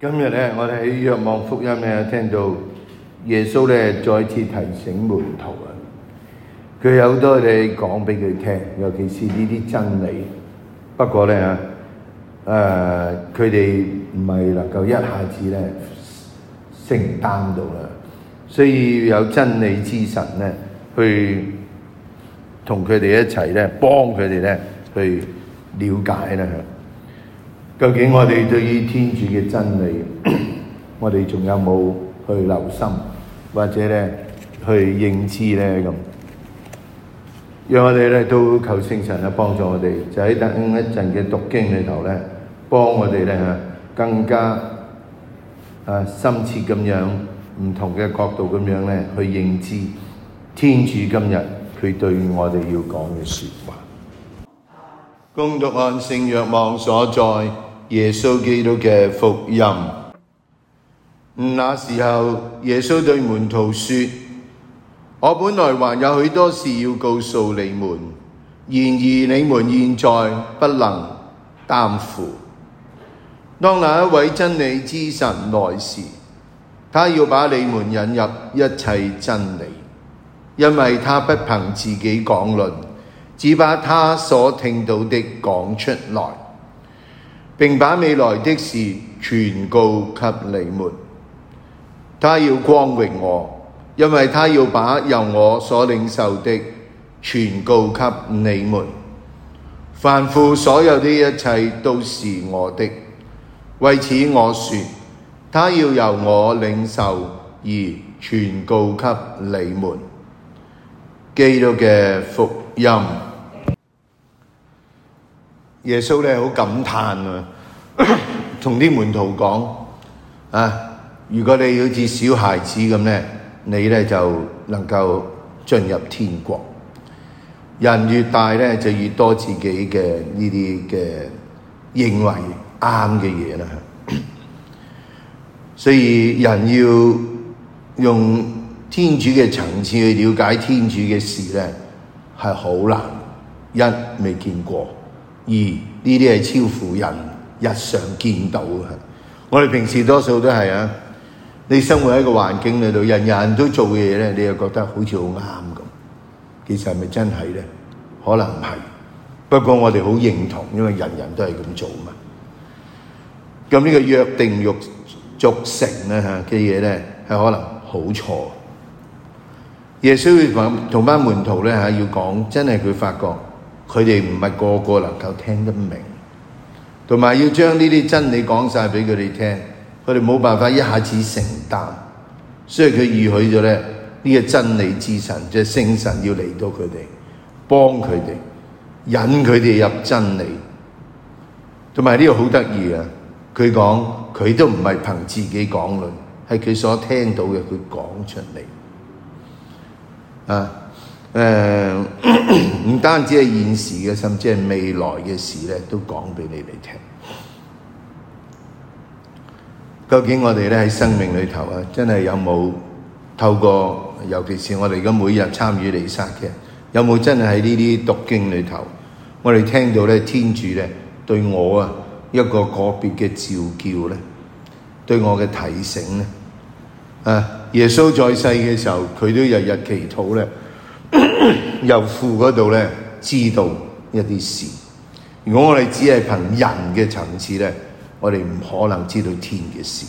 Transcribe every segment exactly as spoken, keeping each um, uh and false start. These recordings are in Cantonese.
今日咧，我哋喺若望福音咧聽到耶穌咧再次提醒門徒啊，佢有好多嘢講俾佢聽，尤其是呢啲真理。不過咧啊，誒佢哋唔係能夠一下子咧承擔到啦，所以有真理之神咧去同佢哋一齊咧幫佢哋咧去了解啦。究竟我哋對於天主嘅真理，我哋仲有冇去留心，或者咧去認知咧咁？讓我哋咧都求聖神啊幫助我哋，就喺等一陣嘅讀經裏頭咧，幫我哋咧更加啊深切咁樣，唔同嘅角度咁樣咧去認知天主今日佢對我哋要講嘅説話。恭讀按聖若望所載耶穌基督嘅福音。那時候，耶穌對門徒說：我本來還有許多事要告訴你們，然而你們現在不能擔負。當那一位真理之神來時，他要把你們引入一切真理，因為他不憑自己講論，只把他所聽到的講出來，並把未來的事傳告給你們。他要光榮我，因為他要把由我所領受的傳告給你們。凡父所有的一切都是我的，為此我說，他要由我領受而傳告給你們。基督嘅福音。耶穌咧好感嘆啊，同啲門徒講啊，如果你好似小孩子咁咧，你咧就能夠進入天國。人越大咧，就越多自己嘅呢啲嘅認為啱嘅嘢啦。所以人要用天主嘅層次去了解天主嘅事咧，係好難。一未見過，二呢啲係超乎人日常見到嘅。我哋平時多數都係啊，你生活喺一個環境裏度，人人都做嘅嘢咧，你又覺得好似好啱咁。其實係咪真係咧？可能唔係。不過我哋好認同，因為人人都係咁做嘛。咁呢個約定俗成咧嚇嘅嘢咧，係可能好錯。耶穌同同班門徒咧嚇要講，真係佢發覺佢哋唔係個個能夠聽得明，同埋要將呢啲真理講晒俾佢哋聽，佢哋冇辦法一下子承擔，所以佢預許咗咧呢個真理之神，即係聖神要嚟到佢哋，幫佢哋，引佢哋入真理。同埋呢個好得意啊！佢講佢都唔係憑自己講論，係佢所聽到嘅，佢講出嚟。啊，誒、呃，唔單止係現時嘅，甚至係未來嘅事咧，都講俾你哋聽。究竟我哋咧喺生命裏頭啊，真係有冇透過，尤其是我哋而家每日參與彌撒嘅，有冇真係喺呢啲讀經裏頭，我哋聽到咧天主咧對我啊一個個別嘅召叫咧，對我嘅提醒咧？啊！耶穌在世嘅時候，佢都日日祈禱咧，由父嗰度咧知道一啲事。如果我哋只係憑人嘅層次咧，我哋唔可能知道天嘅事。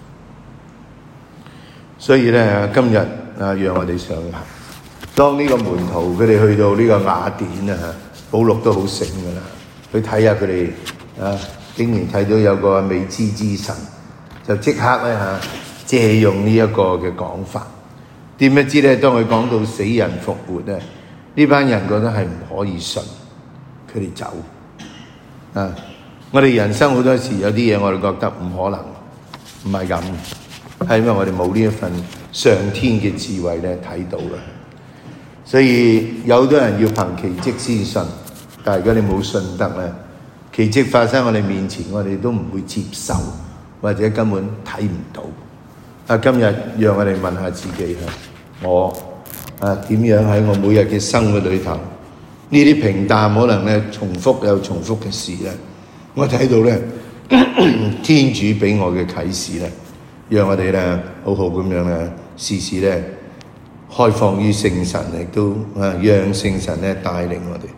所以咧，今日啊，讓我哋上行。當呢個門徒佢哋去到呢個雅典啊，保祿都好醒噶啦，去睇下佢哋啊，竟然睇到有個未知之神，就即刻咧嚇。借用呢一個嘅講法，點不知咧？當佢講到死人復活咧，呢班人覺得係唔可以信，佢哋走啊！我哋人生好多時有啲嘢，我哋覺得唔可能，唔係咁，係因為我哋冇呢一份上天嘅智慧咧睇到啦。所以有好多人要憑奇蹟先信，但係如果你冇信得咧，奇蹟發生喺我哋面前，我哋都唔會接受，或者根本睇唔到。啊！今日讓我哋問下自己啦，我啊點樣喺我每日嘅生活裏頭，呢啲平淡可能咧重複又重複嘅事咧，我睇到咧天主俾我嘅啟示咧，讓我哋咧好好咁樣咧，時時咧開放於聖神，亦都啊讓聖神咧帶領我哋。